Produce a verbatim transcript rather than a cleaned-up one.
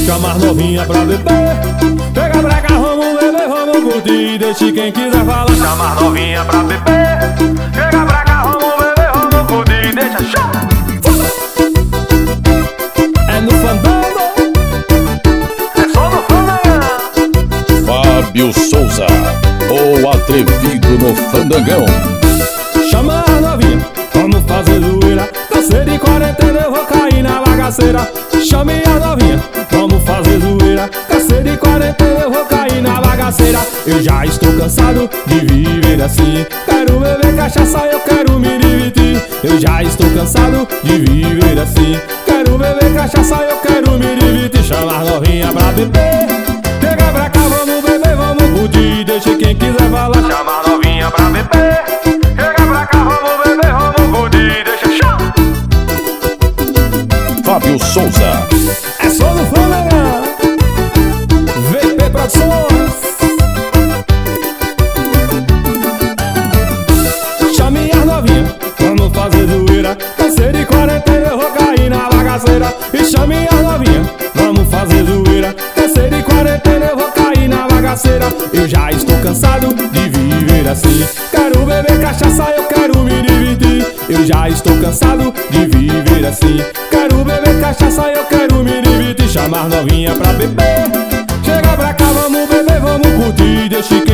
Chamar novinha pra beber. Chega pra cá, vamos beber, vamos curtir. Deixe quem quiser falar. Chamar novinha pra beber. Chega pra cá, vamos beber, vamos curtir. Deixa chá. É no fandango, é só no fandango. Fábio Souza, o atrevido no fandangão. Chama a novinha, vamos fazer zoeira. Cansei de quarentena, eu vou cair na bagaceira. Chame a novinha, vamos fazer zoeira. Cansei de quarentena, eu vou cair na bagaceira. Eu já estou cansado de viver assim. Quero beber cachaça, eu quero me divertir. Eu já estou cansado de viver assim. Quero beber cachaça, eu quero me divertir. Chama a novinha pra beber. Chega pra cá, vamos beber, vamos curtir. Deixa quem quiser falar. Chamar novinha pra beber. Chega pra cá, vamos beber, vamos curtir. Deixa chá. Fábio Souza, É só no Flamengo, V P Produções. Chame as novinhas, vamos fazer zoeira. Cansei de quarentena, eu vou cair na bagaceira. E chame as novinhas, vamos fazer zoeira. Cansei de quarentena, eu vou cair na bagaceira. Eu já estou cansado de viver assim. Quero beber cachaça, eu quero me divertir. Eu já estou cansado de viver assim. Quero beber cachaça, eu quero me divertir. Chamar novinha pra beber. Chega pra cá, vamos beber, vamos curtir. Deixe